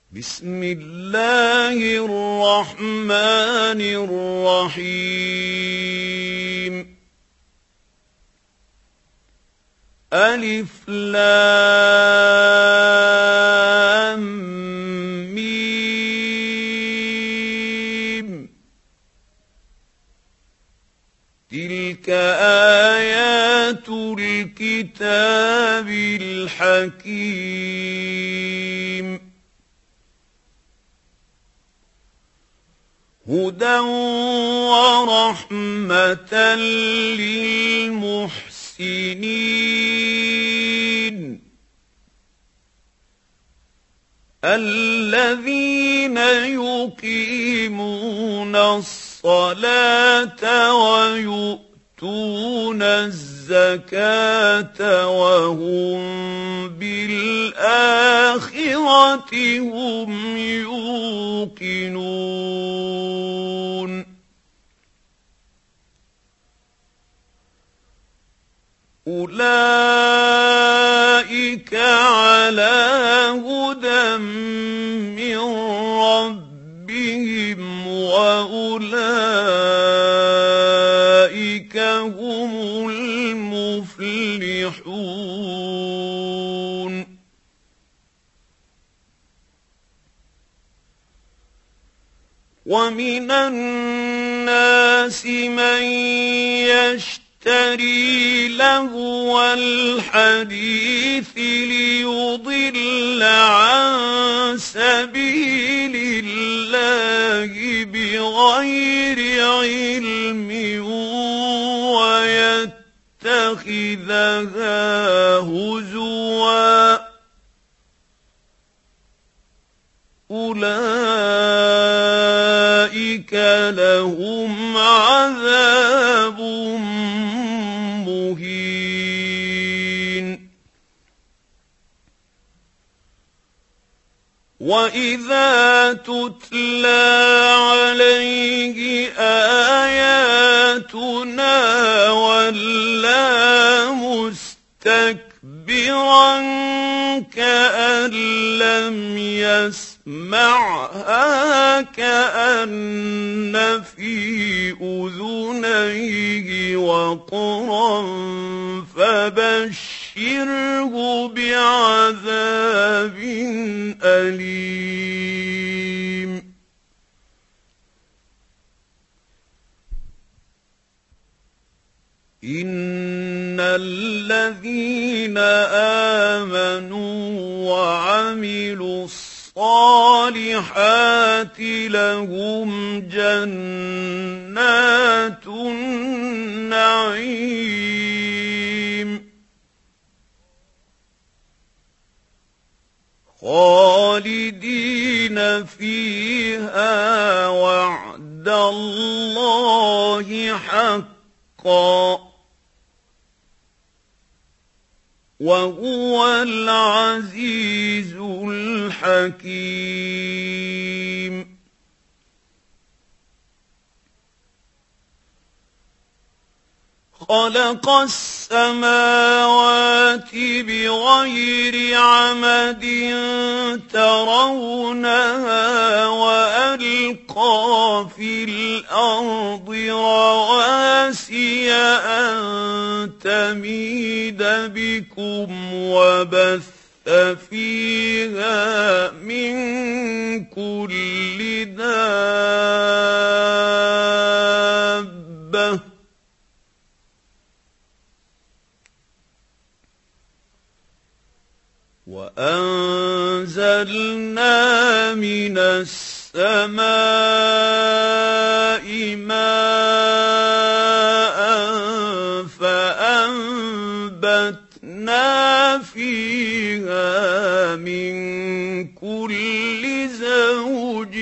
بسم الله الرحمن الرحيم ألف لام ميم تلك آيات الكتاب الحكيم هدى ورحمة للمحسنين الذين يقيمون الصلاة ويؤتون الزكاة وهم بالآخرة هم يوقنون أولئك على هدى من ربهم وأولئك هم المفلحون ومن الناس من يشتري لهو الحديث ليضل عن سبيل الله بغير علم ويتخذها هزوا أولئك لهم عذاب مهين وإذا تتلى عليه آياتنا ولى مستكبرا كأن لم يسمعها كأن في أذنيه وقرا فبشره بعذاب أليم إن الذين آمنوا وعملوا الصالحات لهم جنات النعيم خالدين فيها وعد الله حقا وهو العزيز الحكيم خلق السماوات بغير عمد ترونها وألقى في الأرض رواسي أن تميد بكم وبث فيها من كل دابة وأنزلنا من السماء ماء فأنبتنا فيها من كل زوج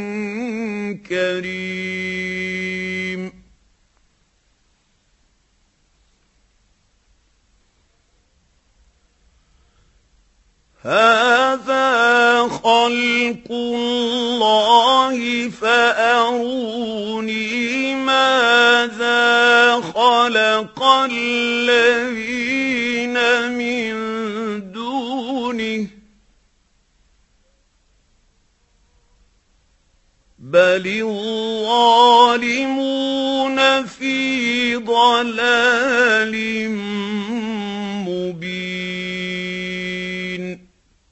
كريم هذا خلق الله فأروني ماذا خلق الذين من دونه بل الظالمون في ضلال مبين.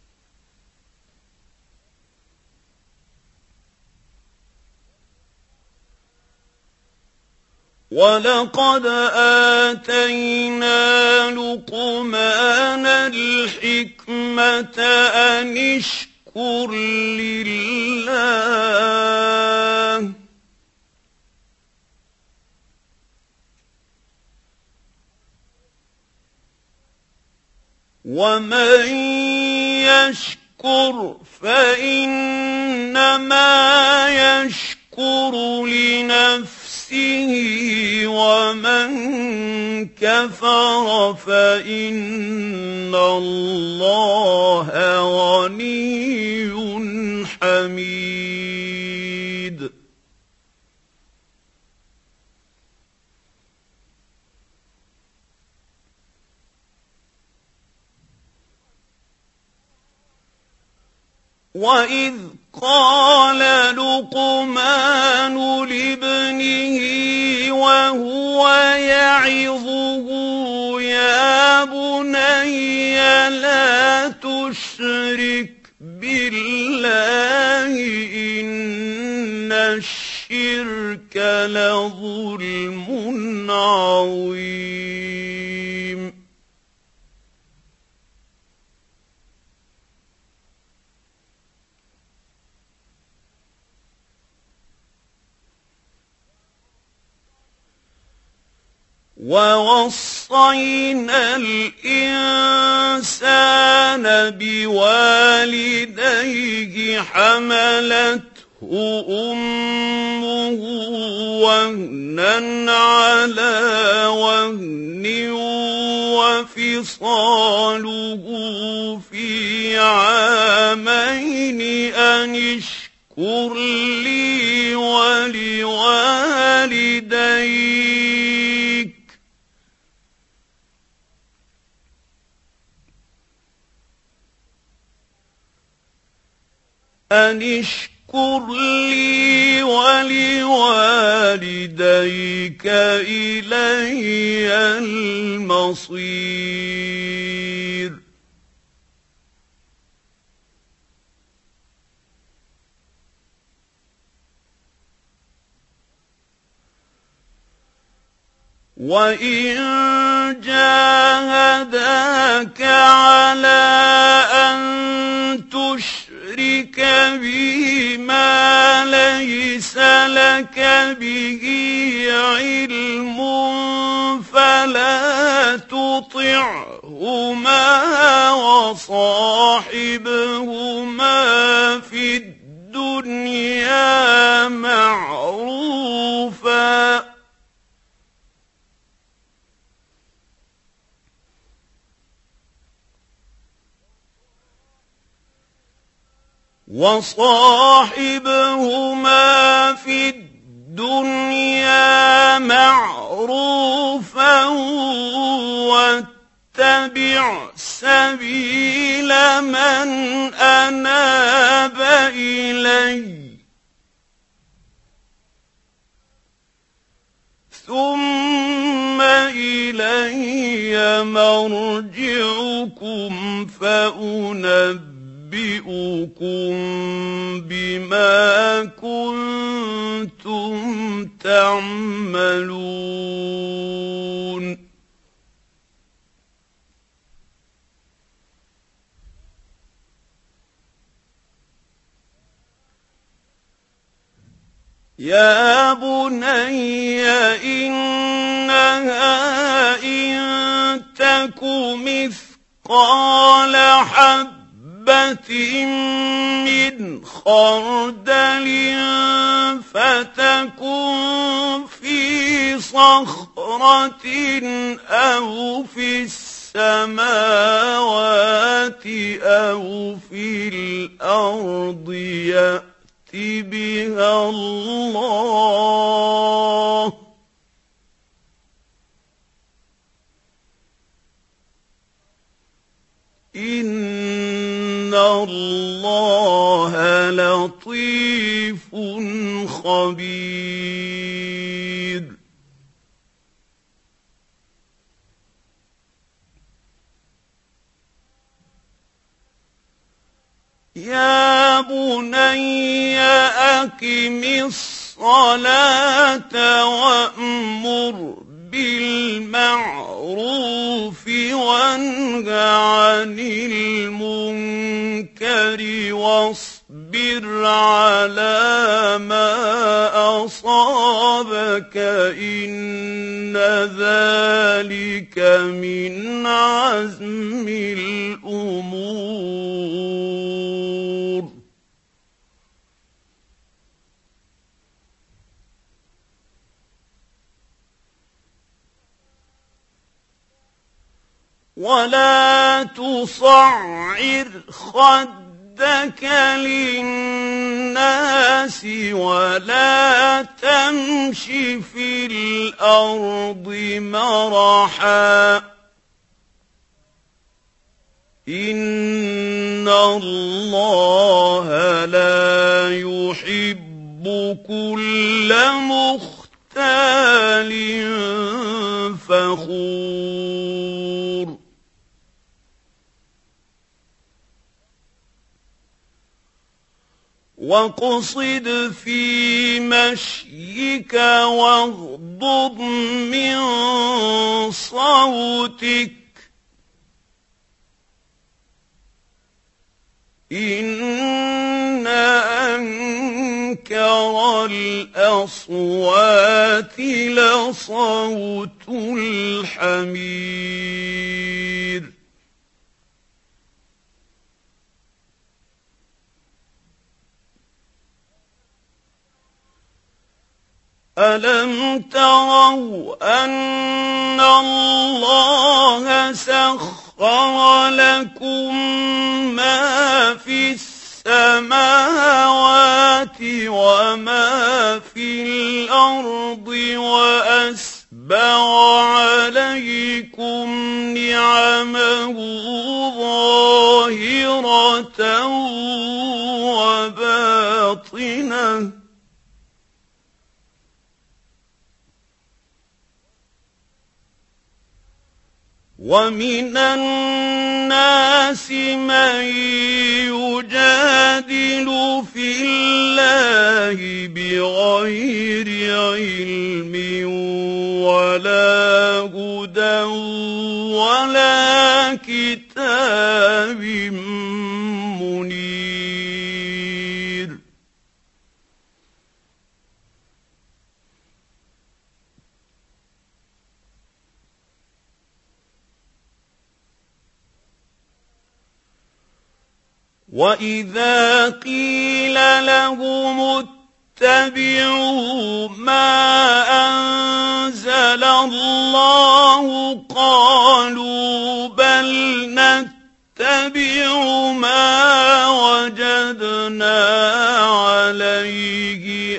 ولقد آتينا لقمان الحكمة أن اشكر لله ومن يشكر فإنما يشكر لنفسه ومن كفر فإن الله غني حميد. وَإِذْ قَالَ لُقْمَانُ لِابْنِهِ وَهُوَ يَعِظُهُ يَا بُنَيَّ لَا تُشْرِكْ بِاللَّهِ إِنَّ الشِّرْكَ لَظُلْمٌ عَظِيمٌ. وَوَصَّيْنَا الْإِنسَانَ بِوَالِدَيْهِ حَمَلَتْهُ أُمُّهُ وَهْنًا عَلَىٰ وَهْنٍ وَفِصَالُهُ فِي عَامَيْنِ أَنِ اشْكُرْ لِي وَلِوَالِدَيْكَ إِلَيَّ الْمَصِيرُ. وَإِن جَاهَدَاكَ عَلَىٰ أَن تُشْرِكَ بِي مَا لَيْسَ لَكَ بِهِ عِلْمٌ فَلَا تُطِعْهُمَا وَصَاحِبْهُمَا فِي الدُّنْيَا مَعْرُوفًا وَاتَّبِعْ سَبِيلَ مَنْ أَنَابَ إِلَيَّ ثُمَّ إِلَيَّ مَرْجِعُكُمْ فَأُنَبِّئُكُم بِمَا كُنتُمْ تَعْمَلُونَ. يَا بُنَيَّ إِنَّهَا إِن تَكُ مِثْقَالَ حَبَّةٍ مِّنْ خَرْدَلٍ فَتَكُن فِي صَخْرَةٍ أَوْ فِي السَّمَاوَاتِ أَوْ فِي الْأَرْضِ يَأْتِ بِهَا اللَّهُ ۚ إِنَّ اللَّهَ لَطِيفٌ خبير يا بني أقم الصلاة وأمر بالمعروف وانه عن المنكر واصبر على ما أصابك إن ذلك من عزم الأمور ولا تصعر خدك للناس ولا تمش في الأرض مرحا إن الله لا يحب كل مختال فخور واقصد في مشيك واغضض من صوتك إن أنكر الأصوات لصوت الحمير ألم تروا أن الله سخر لكم ما في السماوات وما في الأرض وأسبغ عليكم نعمه ظاهرة وباطنة ومن الناس من يجادل في الله بغير علم ولا هدى ولا كتاب منير وإذا قيل لهم اتبعوا ما أنزل الله قالوا بل نتبع ما وجدنا عليه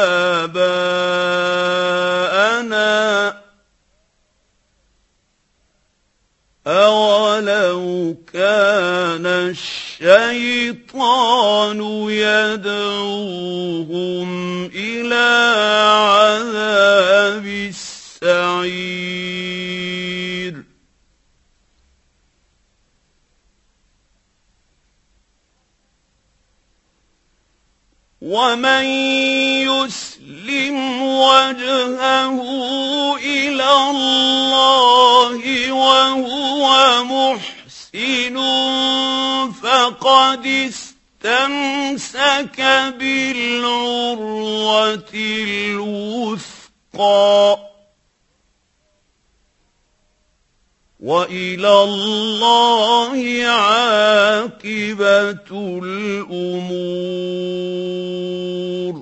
آباءنا أولو كان الشيطان يدعوهم إلى عذاب السعير ومن يسلم وجهه إلى الله وهو محسن فقد استمسك بالعروة الوثقى وإلى الله عاقبة الأمور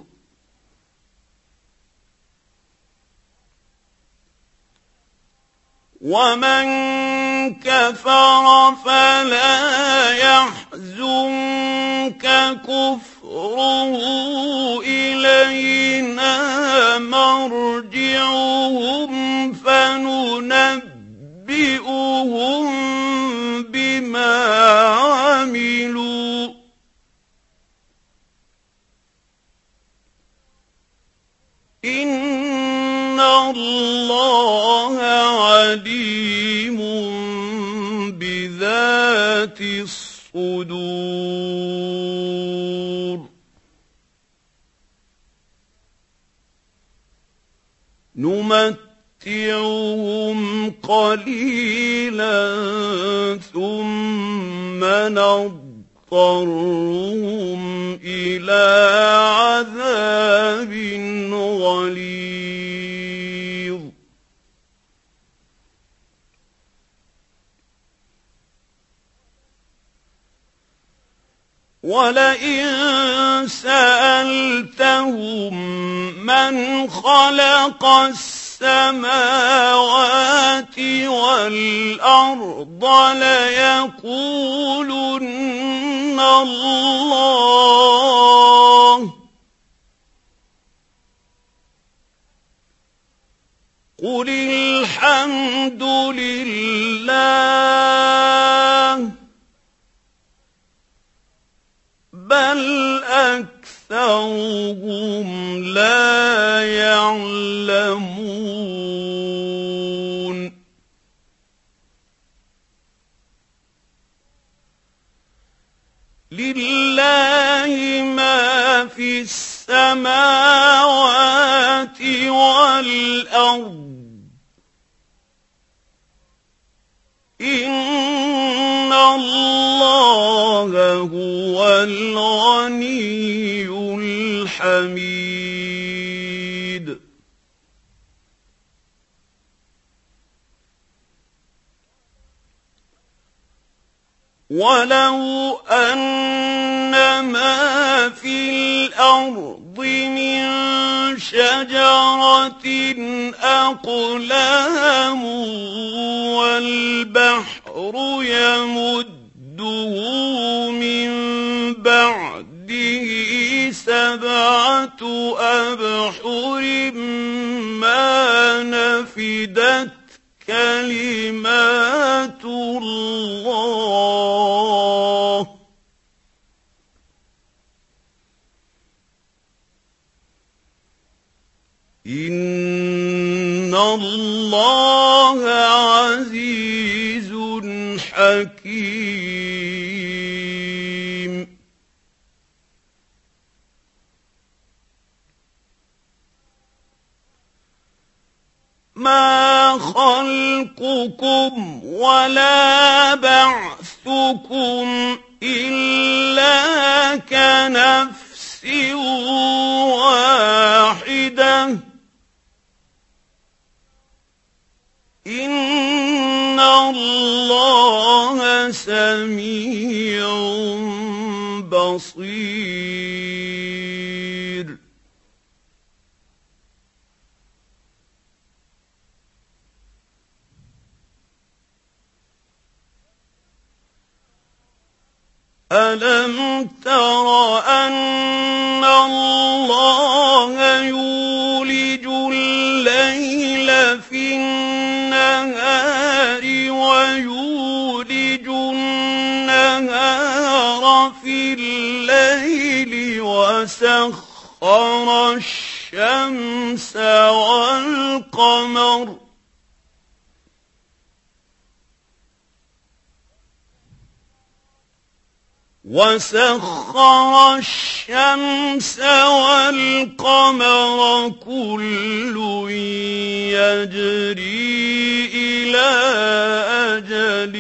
ومن كفر فلا يحزنك كفره إلينا مرجعهم فننبئهم بما عملوا اللَّهَ عَلِيمٌ بِذَاتِ الصُّدُورِ نُمَتِّعُهُمْ قَلِيلًا ثُمَّ نَضْطَرُّهُمْ إِلَىٰ عَذَابٍ غَلِيظٍ وَلَئِن سَأَلْتَهُم مَّنْ خَلَقَ السَّمَاوَاتِ وَالْأَرْضَ لَيَقُولُنَّ اللَّهُ قُلِ الْحَمْدُ لِلَّهِ بَلْ أَكْثَرُهُمْ لَا يَعْلَمُونَ لِلَّهِ مَا فِي السَّمَاوَاتِ وَالْأَرْضِ إِنَّ اللَّهَ هُوَ الْغَنِيُّ الْحَمِيدُ وَلَوْ أَنَّ مَا فِي الْأَرْضِ مِن شَجَرَةٍ أَقْلَامٌ وَالْبَحْرُ يَمُدُّهُ مِن بَعْدِهِ سَبْعَةُ أَبْحُرٍ مَّا نَفِدَتْ كَلِمَاتُ اللَّهِ إِنَّ اللَّهَ عَزِيزٌ حَكِيمٌ مَا خَلْقُكُمْ وَلَا بَعْثُكُمْ إِلَّا كَنَفْسٍ وَاحِدَةٍ إِنَّ اللَّهَ سَمِيعٌ بَصِيرٌ أَلَمْ تَرَ أَنَّ اللَّهَ يُولِجُ اللَّيْلَ فِي النَّهَارِ وَيُولِجُ النَّهَارَ فِي اللَّيْلِ وَسَخَّرَ الشَّمْسَ وَالْقَمَرَ كُلٌّ يَجْرِي إِلَىٰ أَجَلٍ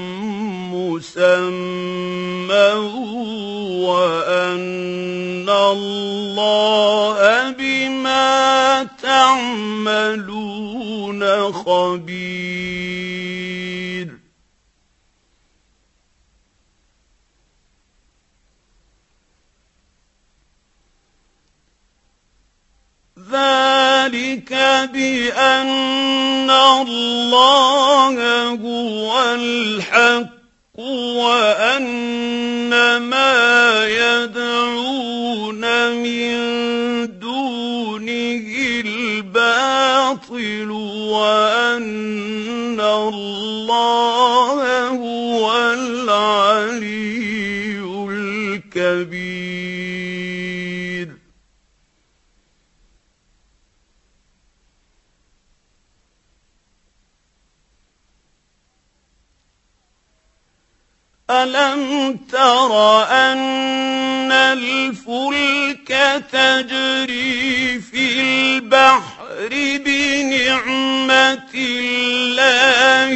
مُّسَمًّى وَأَنَّ اللَّهَ بِمَا تَعْمَلُونَ خَبِيرٌ ذَٰلِكَ بِأَنَّ اللَّهَ هُوَ الْحَقُّ وَأَنَّ مَا يَدْعُونَ مِن دُونِهِ الْبَاطِلُ وَأَنَّ اللَّهَ هُوَ الْعَلِيُّ الْكَبِيرُ أَلَمْ تَرَ أَنَّ الْفُلْكَ تَجْرِي فِي الْبَحْرِ بِنِعْمَتِ اللَّهِ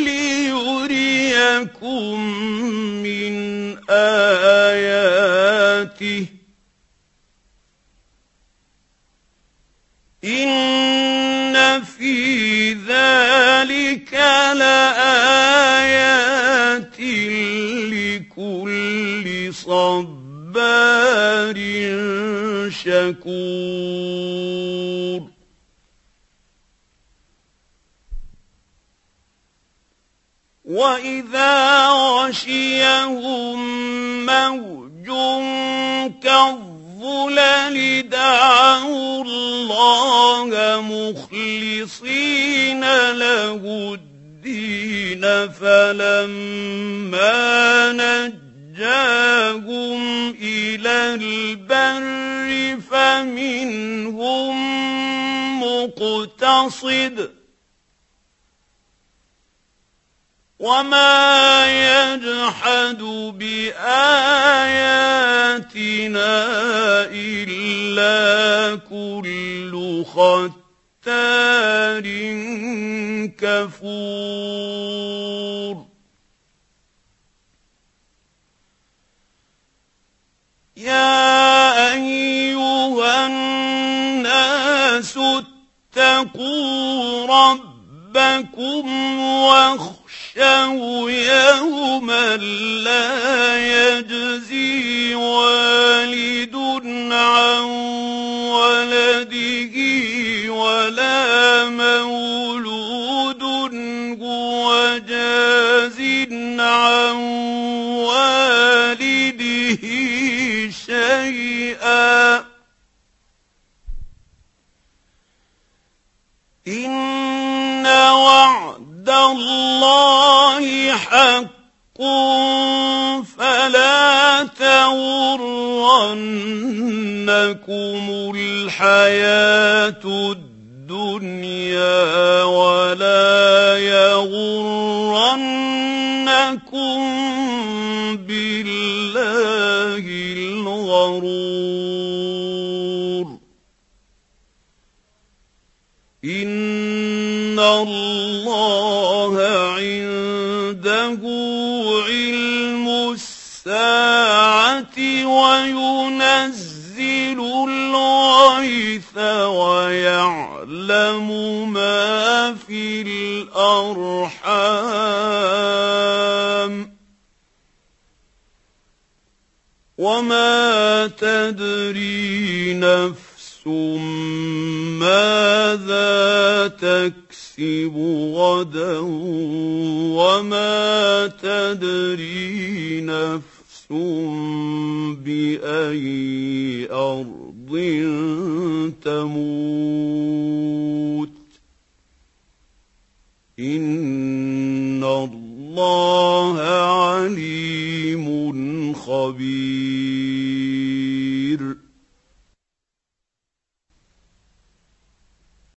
لِيُرِيَكُم مِّنْ آيَاتِهِ ۚ إِنَّ فِي ذَلِكَ لَآيَاتٍ لِكُلِّ صَبَّارٍ شَكُورٍ. وَإِذَا غَشِيَهُم مَّوْجٌ كَالظُّلَلِ دَعَوُا اللَّهَ مُخْلِصِينَ لَهُ الدِّينَ فَلَمَّا نَجَّاهُمْ إِلَى الْبَرِّ فَمِنْهُم مُّقْتَصِدٌ ۚ وَمَا يَجْحَدُ بِآيَاتِنَا إِلَّا كُلُّ خَتَّارٍ كَفُورٍ. يَا أَيُّهَا النَّاسُ اتَّقُوا رَبَّكُمْ وَاخْشَوْا يَوْمًا لَّا يَجْزِي وَالِدٌ عَن وَلَدِهِ وَلَا مَوْلُودٌ هُوَ جَازٍ عَن وَالِدِهِ شَيْئًا ۚ إِنَّ وَعْدَ اللَّهِ حَقٌّ فَلَا تَغُرَّنَّكُمُ الْحَيَاةُ الدُّنْيَا وَلَا يَغُرَّنَّكُم بِاللَّهِ الْغَرُورُ. إِنَّ اللَّهَ عِندَهُ عِلْمُ السَّاعَةِ وَيُنَزِّلُ الْغَيْثَ وَيَعْلَمُ مَا فِي الْأَرْحَامِ ۖ وَمَا تَدْرِي نَفْسٌ مَّاذَا تَكْسِبُ غَدًا وَمَا تَدْرِي نَفْسٌ بِأَيِّ أَرْضٍ تَمُوتُ ۚ إِنَّ اللَّهَ عليم خبير.